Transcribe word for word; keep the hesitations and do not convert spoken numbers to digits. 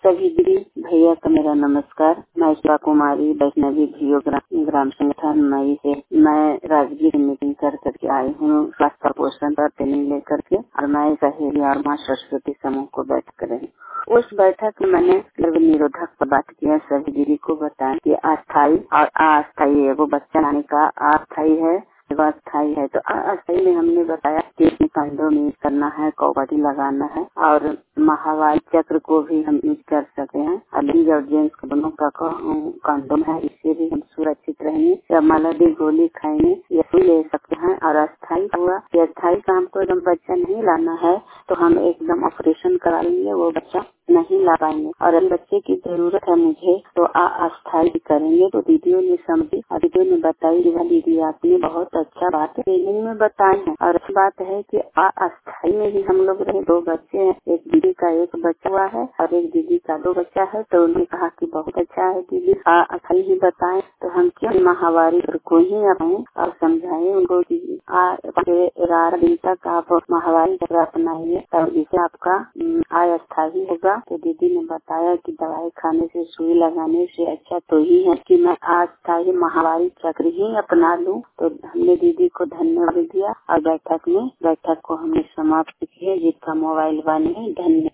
सभी दीदी भैया का मेरा नमस्कार। मैं शिवा कुमारी वैष्णवी भियो ग्राम, ग्राम संगठन मई से मैं राजगीर मीटिंग कर करके आई हूँ स्वास्थ्य पोषण पर ट्रेनिंग लेकर के, और मैं सहेली और माँ सरस्वती समूह को बैठ कर उस बैठक में मैंने गर्भ निरोधक पर बात किया। सभी दीदी को बताया कि अस्थायी और अस्थायी है, वो बच्चा लाने का अस्थायी है, अस्थायी है। तो अस्थायी में हमने बताया कि कंडोम यूज करना है, कौबड़ी लगाना है, और महावारी चक्र को भी हम यूज कर सकते हैं। लेडीज और जेंट्स दोनों का कंडोम है, इससे भी हम सुरक्षित रहेंगे। या मलहदी गोली खाएंगे, ये भी ले सकते हैं। और अस्थायी हुआ कि अस्थायी का हमको एकदम बच्चा नहीं लाना है तो हम एकदम ऑपरेशन करा लेंगे, वो बच्चा नहीं ला पाएंगे। और अगर बच्चे की जरूरत है मुझे तो अस्थायी करेंगे। तो दीदियों ने समझी और दीदियों ने बताई, दीदी आपने बहुत अच्छा बात ट्रेनिंग में बताई है। और अच्छी बात है कि अस्थायी में भी हम लोग रहे। दो बच्चे हैं, एक दीदी का एक बच्चा हुआ है और एक दीदी का दो बच्चा है। तो उन्होंने कहा कि बहुत अच्छा है दीदी, अस्थायी ही बताएं। तो हम क्यों महावारी को ही अपनाएं और समझाएं उनको कि ग्यारह दिन तक आप महावारी अपनाइए, तब इससे आपका आय अस्थायी होगा। तो दीदी ने बताया कि दवाई खाने से, सुई लगाने से अच्छा तो ही है कि मैं अस्थायी महावारी चक्र ही अपना लूं। तो हमने दीदी को धन्यवाद दिया और बैठक में बैठक को हमने समाप्त किया। जिसका मोबाइल बने धन्यवाद।